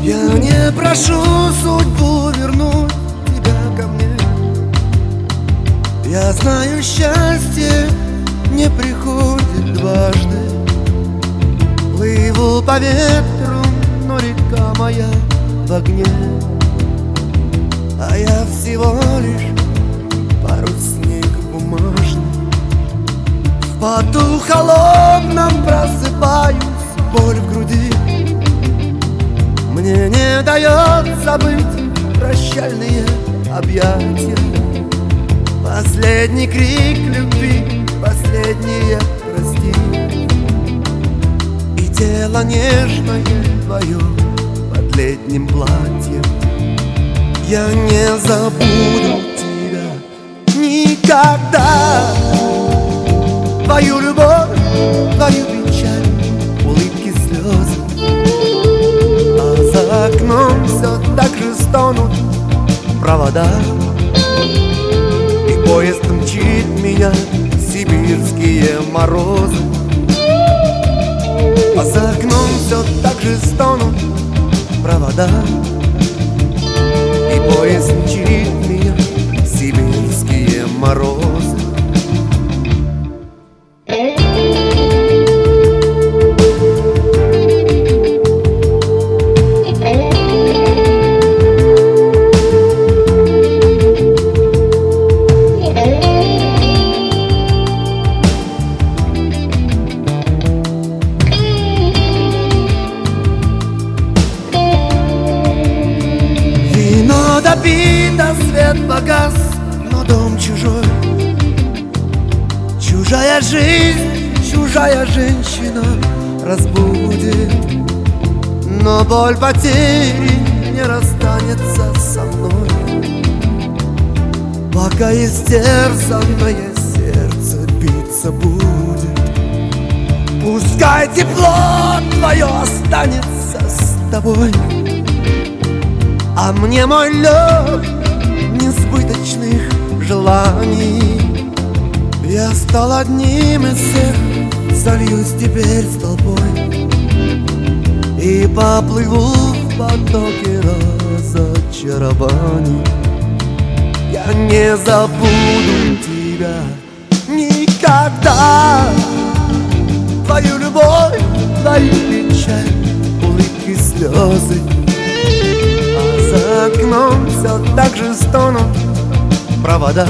Я не прошу судьбу вернуть тебя ко мне. Я знаю, счастье не приходит дважды. Плыву по ветру, но река моя в огне, а я всего лишь парусник бумажный. В поту холодном просыпаюсь, боль в груди мне не дает забыть прощальные объятия. Последний крик любви, последнее прости. И тело нежное твое под летним платьем. Я не забуду тебя никогда. Твою любовь, твою печаль, улыбки, слезы. А за окном все так же стонут провода. И поезд мчит меня в сибирские морозы. А за окном все так же стонут провода. И поезд мчит меня в сибирские морозы. Допито, свет погас, но дом чужой. Чужая жизнь, чужая женщина разбудит. Но боль потери не расстанется со мной, пока истерзанное сердце биться будет. Пускай тепло твое останется с тобой, а мне мой лед несбыточных желаний. Я стал одним из всех, сольюсь теперь с толпой и поплыву в потоке разочарований. Я не забуду тебя никогда. Твою любовь, твою печаль, улыбки, слезы. За окном все так же стонут провода.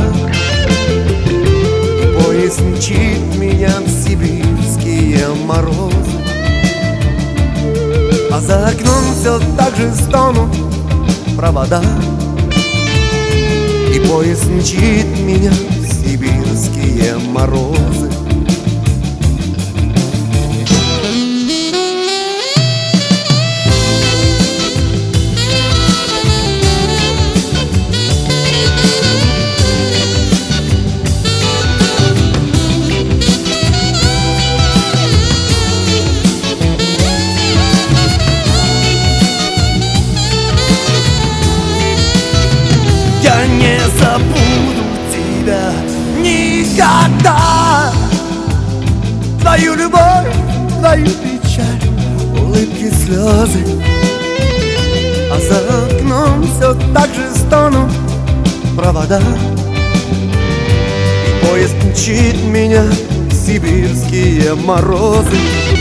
И поезд мчит меня в сибирские морозы. А за окном все так же стонут провода. И поезд мчит меня в сибирские морозы. Я не забуду тебя никогда. Твою любовь, твою печаль, улыбки, слезы. А за окном все так же стонут провода. И поезд мчит меня в сибирские морозы.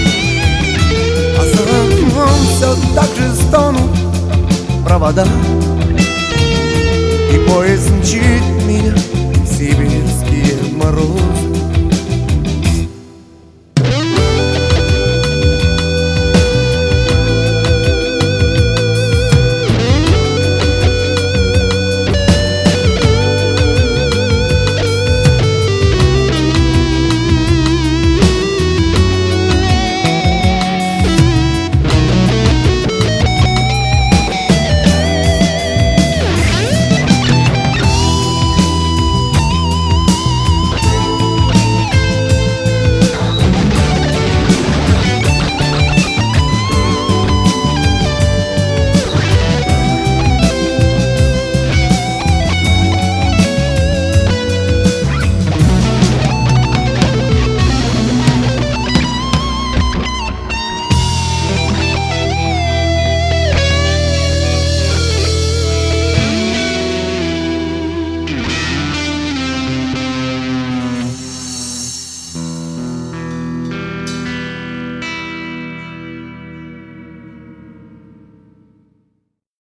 А за окном все так же стонут провода. И поезд мчит меня в сибирские морозы.